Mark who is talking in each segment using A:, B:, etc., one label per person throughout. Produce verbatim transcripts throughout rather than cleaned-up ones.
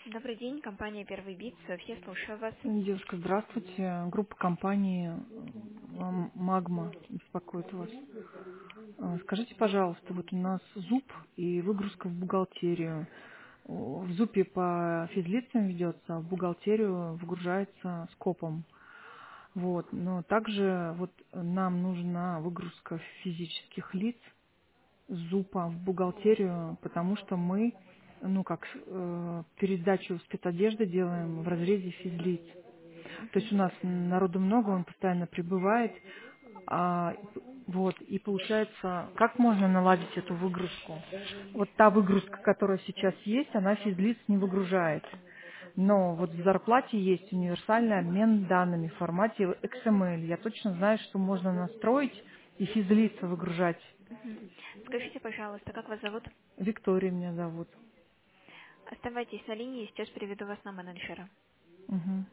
A: Добрый день, компания «Первый бит». Софья, слушаю вас.
B: Девушка, здравствуйте. Группа компании м, «Магма» беспокоит вас. А, Скажите, пожалуйста, вот у нас зуб и выгрузка в бухгалтерию. О, В зубе по физлицам ведется, а в бухгалтерию выгружается скопом. Вот. Но также вот нам нужна выгрузка физических лиц с зупа в бухгалтерию, потому что мы ну, как э, передачу спецодежды делаем в разрезе физлиц. То есть у нас народу много, он постоянно прибывает. А, вот, и получается, как можно наладить эту выгрузку? Вот та выгрузка, которая сейчас есть, она физлиц не выгружает. Но вот в зарплате есть универсальный обмен данными в формате икс эм эль. Я точно знаю, что можно настроить и физлица выгружать.
A: Мгм. Скажите, пожалуйста, как вас зовут?
B: Виктория меня зовут.
A: Оставайтесь на линии, сейчас переведу вас на менеджера.
B: Мгм.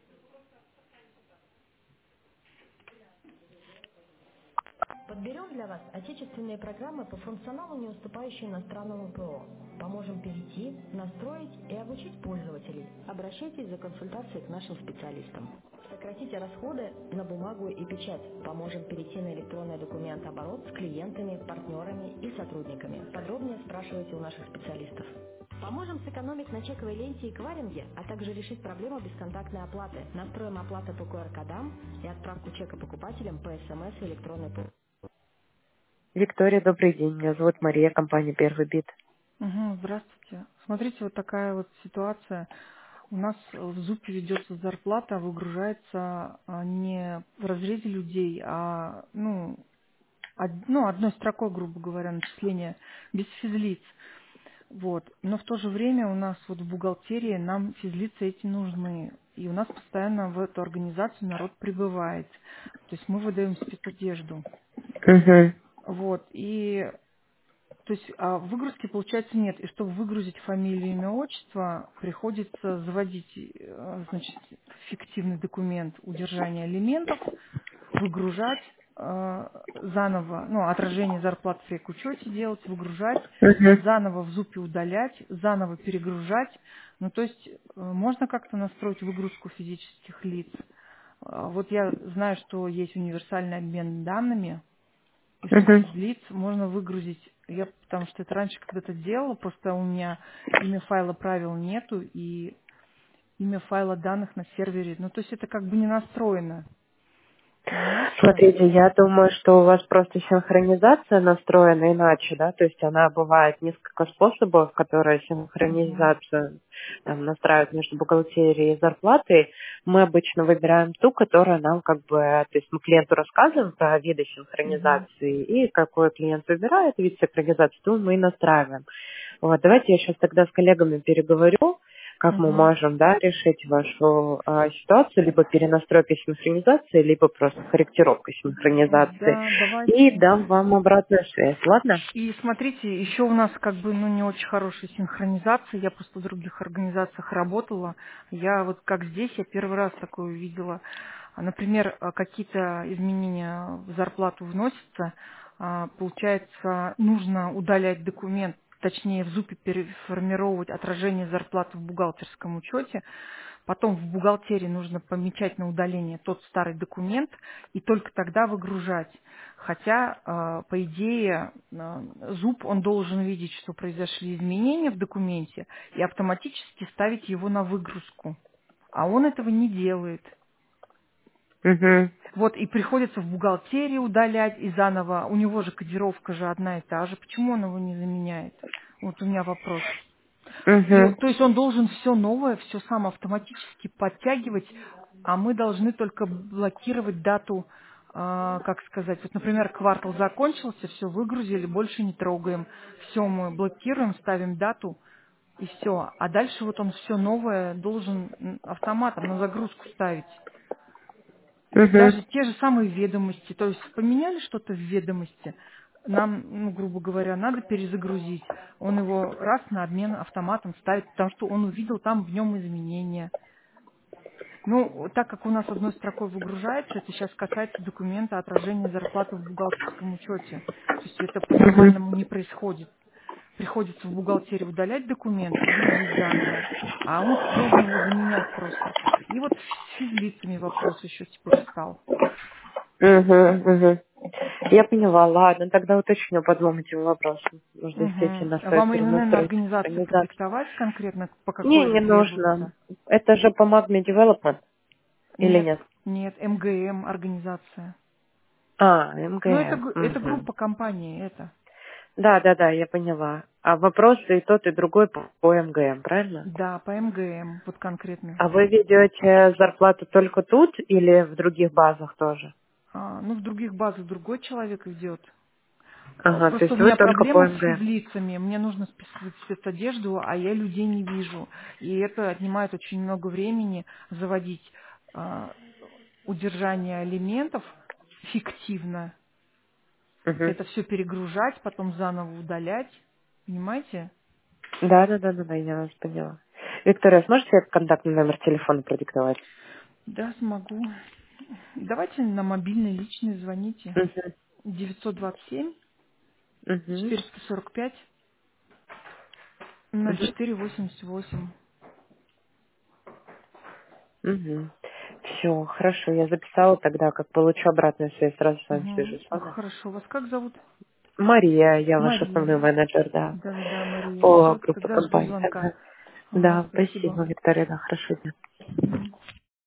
C: Подберем для вас отечественные программы по функционалу, не уступающие иностранному ПО. Поможем перейти, настроить и обучить пользователей. Обращайтесь за консультацией к нашим специалистам. Сократите расходы на бумагу и печать. Поможем перейти на электронный документооборот с клиентами, партнерами и сотрудниками. Подробнее спрашивайте у наших специалистов. Поможем сэкономить на чековой ленте и кваринге, а также решить проблему бесконтактной оплаты. Настроим оплату по ку ар-кодам и отправку чека покупателям по эс эм эс и электронной почте. Виктория, добрый день. Меня зовут Мария, компания «Первый бит».
B: Мгм, здравствуйте. Смотрите, вот такая вот ситуация. У нас в зупе ведется зарплата, выгружается а, не в разрезе людей, а ну, од- ну, одной строкой, грубо говоря, начисление без физлиц. Вот. Но в то же время у нас вот в бухгалтерии нам физлицы эти нужны. И у нас постоянно в эту организацию народ прибывает. То есть мы выдаем спецодежду.
C: Угу.
B: Вот. И то есть а выгрузки, получается, нет. И чтобы выгрузить фамилию, имя, отчество, приходится заводить, э, значит, фиктивный документ удержания алиментов, выгружать э, заново, ну, отражение зарплат в рекучете делать, выгружать,
C: Угу.
B: заново в зупе удалять, заново перегружать. Ну, то есть э, можно как-то настроить выгрузку физических лиц. А, Вот я знаю, что есть универсальный обмен данными, и что
C: Угу.
B: физлиц можно выгрузить. Я потому что это раньше когда-то делала, просто у меня имя файла правил нету и имя файла данных на сервере. Ну, то есть это как бы не настроено. Понимаете?
C: Смотрите, я думаю, что у вас просто синхронизация настроена иначе, да, то есть она бывает несколько способов, которые
B: Мгм.
C: синхронизацию там, настраивают между бухгалтерией и зарплатой. Мы обычно выбираем ту, которая нам как бы, то есть мы клиенту рассказываем про виды
B: Мгм.
C: синхронизации, и какой клиент выбирает вид синхронизации, то мы и настраиваем. Вот, давайте я сейчас тогда с коллегами переговорю, как мы
B: Мгм.
C: можем, да, решить вашу а, ситуацию, либо перенастройкой синхронизации, либо просто корректировкой синхронизации.
B: Да,
C: И
B: давайте.
C: дам вам обратную связь, ладно?
B: И смотрите, еще у нас как бы ну, не очень хорошая синхронизация. Я просто в других организациях работала. Я вот как здесь, я первый раз такое увидела. А, Например, а, какие-то изменения в зарплату вносятся. а, Получается, нужно удалять документ, точнее в зупе переформировать отражение зарплаты в бухгалтерском учете. Потом в бухгалтерии нужно помечать на удаление тот старый документ и только тогда выгружать. Хотя, э, по идее, э, зуб, он должен видеть, что произошли изменения в документе и автоматически ставить его на выгрузку. А он этого не делает.
C: Угу.
B: Вот, и приходится в бухгалтерии удалять и заново. У него же кодировка же одна и та же. Почему он его не заменяет? Вот у меня вопрос. И,
C: Угу.
B: то есть он должен все новое, все сам автоматически подтягивать, а мы должны только блокировать дату, а, как сказать, вот, например, квартал закончился, все выгрузили, больше не трогаем, все мы блокируем, ставим дату и все. А дальше вот он все новое должен м, автоматом на загрузку ставить.
C: Угу.
B: Даже те же самые ведомости, то есть поменяли что-то в ведомости, нам, ну, грубо говоря, надо перезагрузить. Он его раз на обмен автоматом ставит, потому что он увидел там в нем изменения. Ну, так как у нас одной строкой выгружается, это сейчас касается документа отражения зарплаты в бухгалтерском учете. То есть это
C: Угу.
B: по-нормальному не происходит. приходится в бухгалтерию удалять документ и грузить заново, а он должен его заменять просто. И вот с физлицами вопрос еще теперь стал.
D: Угу, угу. Я поняла, ладно, тогда уточню по двум этим вопросам. Может,
B: Угу.
D: действительно
B: А
D: стоит
B: вам, наверное,
D: перенастроить
B: организацию
D: организацию.
B: продиктовать конкретно, по
D: Не,
B: какой это
D: не нужно.
B: требуется?
D: Это же по Magme Development или
B: Нет,
D: нет?
B: нет, МГМ организация.
D: А,
B: Ну, это,
D: МГМ.
B: г- это
D: Угу.
B: группа компаний, это.
D: Да, да, да, я поняла. А вопросы и тот, и другой по, по МГМ, правильно?
B: Да, по МГМ, вот конкретно.
D: А вы ведете зарплату только тут или в других базах тоже?
B: А, ну, в других базах другой человек идет. А,
D: Ага, то
B: Просто у
D: есть вы
B: меня
D: только по
B: проблема с
D: МГМ.
B: физлицами. Мне нужно списывать спецодежду, а я людей не вижу. И это отнимает очень много времени заводить а, удержание алиментов фиктивно.
D: Угу.
B: Это все перегружать, потом заново удалять. Понимаете?
D: Да, да, да, да, да, я вас поняла. Виктория, сможете контактный номер телефона продиктовать?
B: Да, смогу. Давайте на мобильный личный звоните.
D: Угу.
B: девятьсот двадцать семь
D: Угу.
B: четыреста сорок пять ноль
D: Угу.
B: четыре восемьдесят восемь.
D: Угу. Все, хорошо, я записала тогда, как получу обратную связь, сразу с вами
B: Угу.
D: свяжусь, ладно?
B: Хорошо. Вас как зовут?
D: Мария, я ваш основной
B: Мария.
D: менеджер, да,
B: Да-да-да, Мария.
D: по
B: Все,
D: группе
B: тогда жду
D: компаний.
B: звонка.
D: Ага.
B: Ага,
D: Да,
B: спасибо.
D: спасибо, Виктория, да, хорошо дня.
B: Мгм.